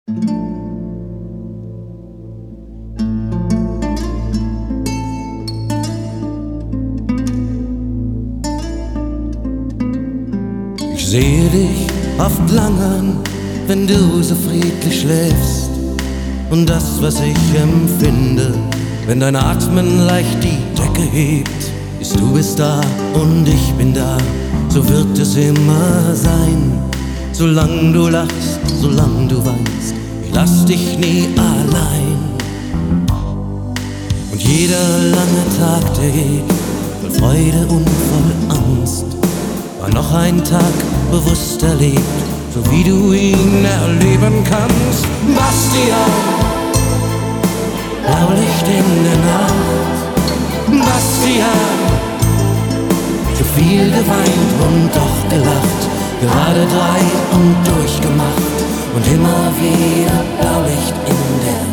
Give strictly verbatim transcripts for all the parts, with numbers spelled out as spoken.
Ich sehe dich oft langern, wenn du so friedlich schläfst. Und das, was ich empfinde, wenn dein Atmen leicht die Decke hebt, ist, du bist da und ich bin da, so wird es immer sein. Solang du lachst, solang du weinst, ich lass dich nie allein. Und jeder lange Tag, der geht, voll Freude und voll Angst, war noch ein Tag bewusst erlebt, so wie du ihn erleben kannst. Bastian, Blaulicht in der Nacht. Bastian, so viel geweint und doch gelacht, gerade drei und durchgemacht und immer wieder Blaulicht in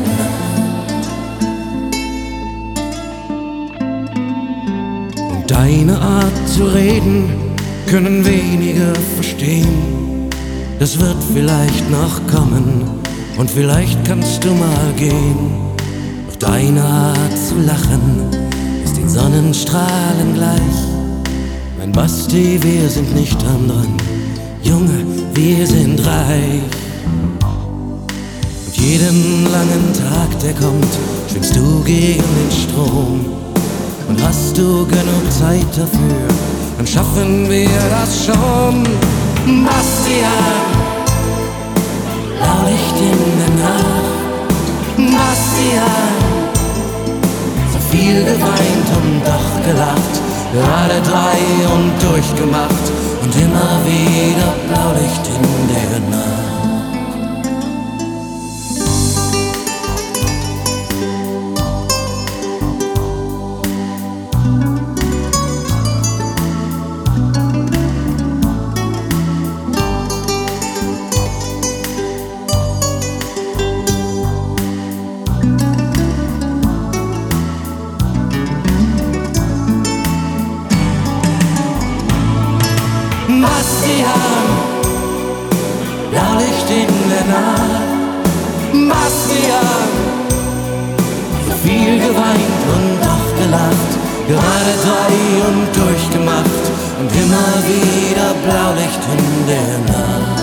der Nacht. Und deine Art zu reden können wenige verstehen. Das wird vielleicht noch kommen und vielleicht kannst du mal gehen. Doch deine Art zu lachen ist den Sonnenstrahlen gleich. Mein Basti, wir sind nicht dran dran, Junge, wir sind reich. Und jeden langen Tag, der kommt, schwimmst du gegen den Strom. Und hast du genug Zeit dafür, dann schaffen wir das schon. Bastian, Blaulicht in der Nacht. Bastian, so viel geweint und doch gelacht, gerade drei und durchgemacht und immer wieder Blaulicht in der Nacht. Bastian, Blaulicht in der Nacht. Bastian, so viel geweint und doch gelacht, gerade drei und durchgemacht und immer wieder Blaulicht in der Nacht.